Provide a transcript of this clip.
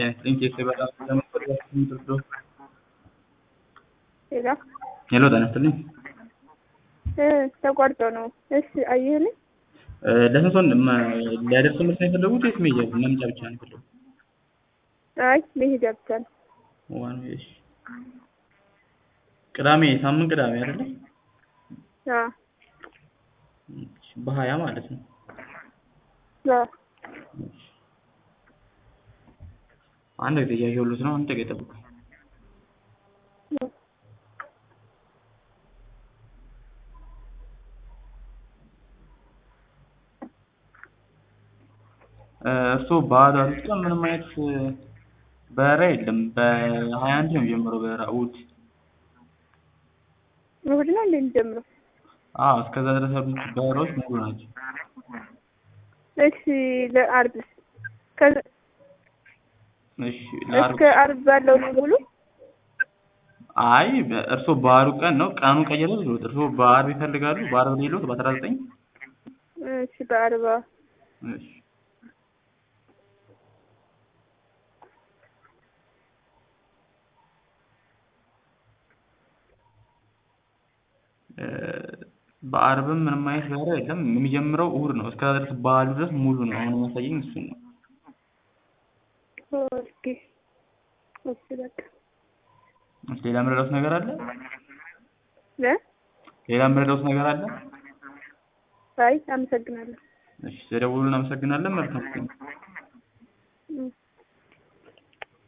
ጤና ይስጥልኝ በጣም ስለምትወዳችሁ የምትወደው ሄሎ ሄሎ ጤና ይስጥልኝ ተቋርጦ ነው። እሺ አየህልኝ? ለስንት ሊያደርስ ምርት ነው የፈለጉት ወይስ መሄጃ መምጫ ብቻ ነው የፈለጉት? አይ መሄጃ ብቻ ነው። ዋን እሺ ቅዳሜ ሳምንት ቅዳሜ አይደለ? አዎ በሀያ ማለት ነው። አዎ አንድ ጊዜ እያየሁት ነው። አንድ ደቂቃ ይጠብቁ። እሱ ባዳር ውስጥ ምንም አይነት በረራ የለም። በ21 ነው የሚጀምረው በረራ እሑድ። እሑድ ነው እንዴ የሚጀምረው? አዎ እስከዛ ድረስ ያሉት በረራዎች ሙሉ ናቸው። እሺ ለአርብ እሺ ለአርብ እስከ አርብ ባለው ነው ሙሉ? አይ እርሶ በዓሉ ቀን ነው ቀኑ ቀየረ ይሉት። እርሶ በዓርብ ይፈልጋሉ? በዓርብ ነው ይሉት በ19? እሺ በዓርብ እሺ በዓርብም ምንም አይነት በረራ የለም። የሚጀምረው እሑድ ነው። እስከዛ ድረስ በዓሉ ድረስ ሙሉ ነው። አሁን የሚያሳየኝ እሱን ነው። ኦኬ እሺ በቃ ሌላ የምረዳዎት ነገር አለ? ሌላ የምረዳዎት ነገር አለ? አይ አመሰግናለሁ። እሺ ስለደወሉልን አመሰግናለን። መልካም ቀን